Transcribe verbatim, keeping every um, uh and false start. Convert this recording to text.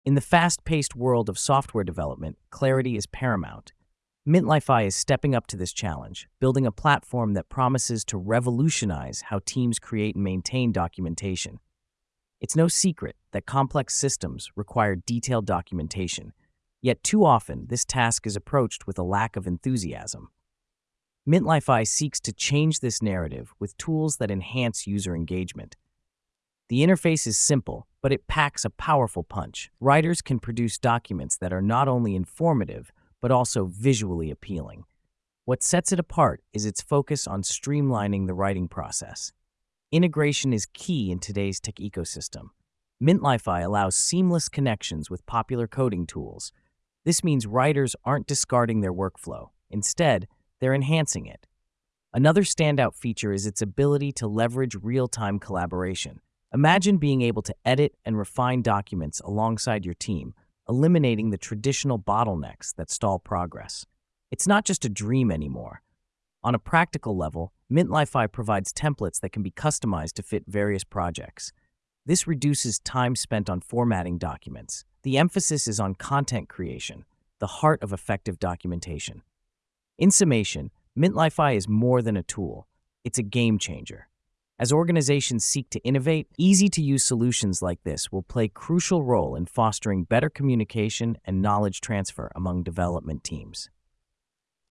In the fast-paced world of software development, clarity is paramount. MintLify is stepping up to this challenge, building a platform that promises to revolutionize how teams create and maintain documentation. It's no secret that complex systems require detailed documentation, yet too often this task is approached with a lack of enthusiasm. MintLify seeks to change this narrative with tools that enhance user engagement. The interface is simple, but it packs a powerful punch. Writers can produce documents that are not only informative, but also visually appealing. What sets it apart is its focus on streamlining the writing process. Integration is key in today's tech ecosystem. MintLify allows seamless connections with popular coding tools. This means writers aren't discarding their workflow. Instead, they're enhancing it. Another standout feature is its ability to leverage real-time collaboration. Imagine being able to edit and refine documents alongside your team, eliminating the traditional bottlenecks that stall progress. It's not just a dream anymore. On a practical level, MintLify provides templates that can be customized to fit various projects. This reduces time spent on formatting documents. The emphasis is on content creation, the heart of effective documentation. In summation, MintLify is more than a tool. It's a game changer. As organizations seek to innovate, easy-to-use solutions like this will play a crucial role in fostering better communication and knowledge transfer among development teams.